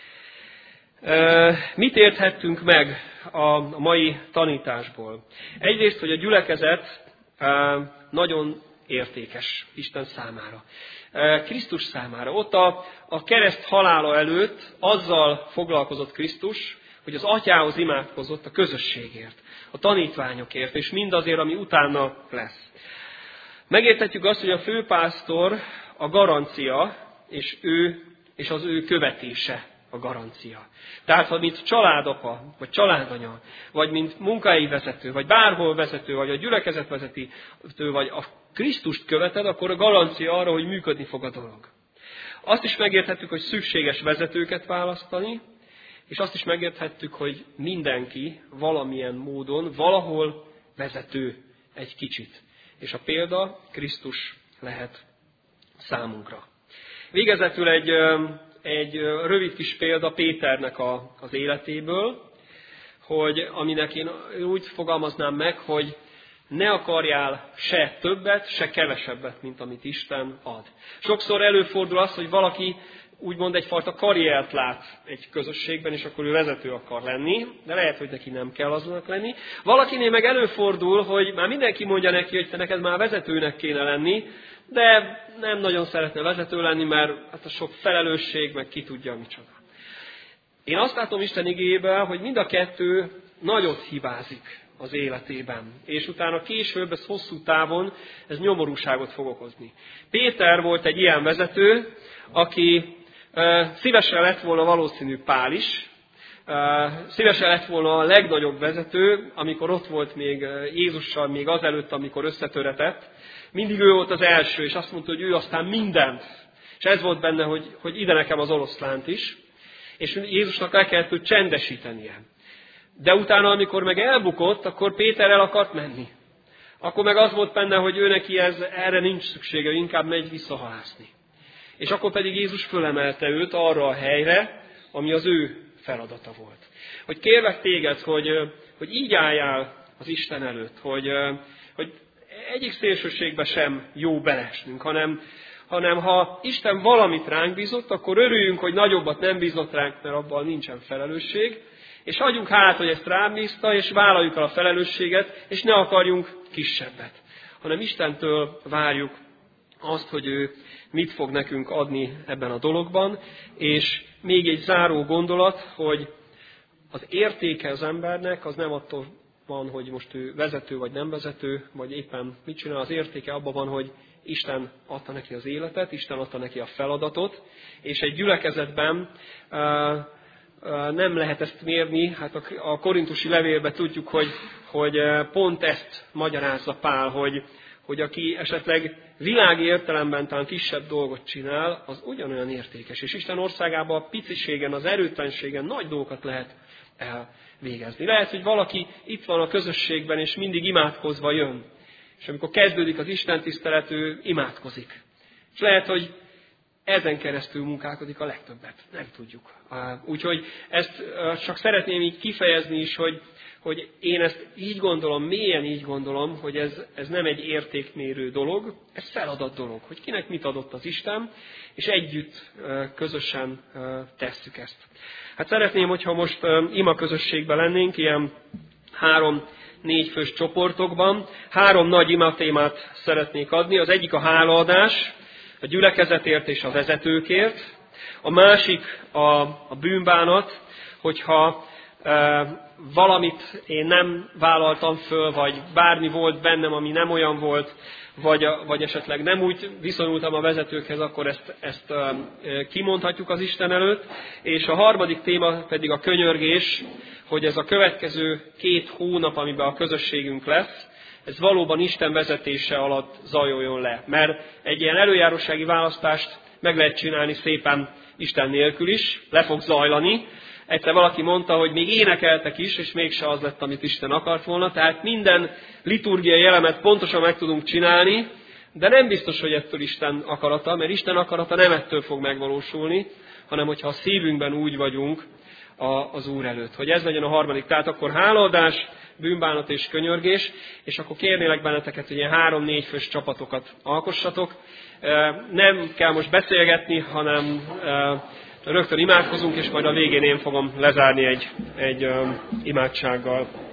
Mit érthettünk meg a mai tanításból? Egyrészt, hogy a gyülekezet nagyon értékes Isten számára. Krisztus számára. Ott a kereszt halála előtt azzal foglalkozott Krisztus, hogy az atyához imádkozott a közösségért, a tanítványokért, és mindazért, ami utána lesz. Megérthetjük azt, hogy a főpásztor a garancia, és az ő követése a garancia. Tehát, ha mint családapa, vagy családanya, vagy mint munkahelyi vezető, vagy bárhol vezető, vagy a gyülekezet vezető, vagy a Krisztust követed, akkor a garancia arra, hogy működni fog a dolog. Azt is megérthettük, hogy szükséges vezetőket választani, és azt is megérthettük, hogy mindenki valamilyen módon, valahol vezető egy kicsit. És a példa Krisztus lehet számunkra. Végezetül egy rövid kis példa Péternek az életéből, hogy aminek én úgy fogalmaznám meg, hogy ne akarjál se többet, se kevesebbet, mint amit Isten ad. Sokszor előfordul az, hogy valaki úgymond egyfajta karriert lát egy közösségben, és akkor ő vezető akar lenni, de lehet, hogy neki nem kell azonnak lenni. Valakinél meg előfordul, hogy már mindenki mondja neki, hogy te neked már vezetőnek kéne lenni, de nem nagyon szeretne vezető lenni, mert hát a sok felelősség, meg ki tudja micsoda. Én azt látom Isten igéjében, hogy mind a kettő nagyot hibázik az életében. És utána később, ez hosszú távon, ez nyomorúságot fog okozni. Péter volt egy ilyen vezető, aki szívesen lett volna valószínű Pál is, szívesen lett volna a legnagyobb vezető, amikor ott volt még Jézussal, még azelőtt, amikor összetöretett. Mindig ő volt az első, és azt mondta, hogy ő aztán mindent. És ez volt benne, hogy ide nekem az oroszlánt is. És Jézusnak le kellett őt csendesítenie. De utána, amikor meg elbukott, akkor Péter el akart menni. Akkor meg az volt benne, hogy ő neki erre nincs szüksége, inkább megy visszahalászni. És akkor pedig Jézus fölemelte őt arra a helyre, ami az ő feladata volt. Hogy kérlek téged, hogy így álljál az Isten előtt, hogy egyik szélsőségbe sem jó beleesnünk, hanem ha Isten valamit ránk bízott, akkor örüljünk, hogy nagyobbat nem bízott ránk, mert abban nincsen felelősség, és adjunk hálát, hogy ezt rám bízta, és vállaljuk el a felelősséget, és ne akarjunk kisebbet, hanem Istentől várjuk azt, hogy ő mit fog nekünk adni ebben a dologban, és még egy záró gondolat, hogy az értéke az embernek az nem attól van, hogy most ő vezető vagy nem vezető, vagy éppen mit csinál, az értéke abban van, hogy Isten adta neki az életet, Isten adta neki a feladatot, és egy gyülekezetben nem lehet ezt mérni, hát a korintusi levélben tudjuk, hogy pont ezt magyarázza Pál, hogy aki esetleg világi értelemben talán kisebb dolgot csinál, az ugyanolyan értékes. És Isten országában a piciségen, az erőtlenségen nagy dolgokat lehet elvégezni. Lehet, hogy valaki itt van a közösségben, és mindig imádkozva jön. És amikor kezdődik az Isten tisztelet, ő imádkozik. És lehet, hogy ezen keresztül munkálkodik a legtöbbet. Nem tudjuk. Úgyhogy ezt csak szeretném így kifejezni is, hogy én ezt így gondolom, mélyen így gondolom, hogy ez nem egy értékmérő dolog, ez feladat dolog, hogy kinek mit adott az Isten, és együtt közösen tesszük ezt. Hát szeretném, hogyha most ima közösségben lennénk, ilyen 3-4 fős csoportokban. 3 nagy imatémát szeretnék adni. Az egyik a hálaadás, a gyülekezetért és a vezetőkért. A másik a bűnbánat, hogyha valamit én nem vállaltam föl, vagy bármi volt bennem, ami nem olyan volt, vagy esetleg nem úgy viszonyultam a vezetőkhez, akkor ezt kimondhatjuk az Isten előtt. És a harmadik téma pedig a könyörgés, hogy ez a következő 2 hónap, amiben a közösségünk lesz, ez valóban Isten vezetése alatt zajoljon le. Mert egy ilyen előjárósági választást meg lehet csinálni szépen Isten nélkül is, le fog zajlani. Egyszer valaki mondta, hogy még énekeltek is, és mégse az lett, amit Isten akart volna. Tehát minden liturgiai elemet pontosan meg tudunk csinálni, de nem biztos, hogy ettől Isten akarata, mert Isten akarata nem ettől fog megvalósulni, hanem hogyha a szívünkben úgy vagyunk az Úr előtt. Hogy ez legyen a harmadik. Tehát akkor hálaadás, bűnbánat és könyörgés, és akkor kérnélek benneteket, hogy ilyen 3-4 fős csapatokat alkossatok. Nem kell most beszélgetni, hanem rögtön imádkozunk, és majd a végén én fogom lezárni egy imádsággal.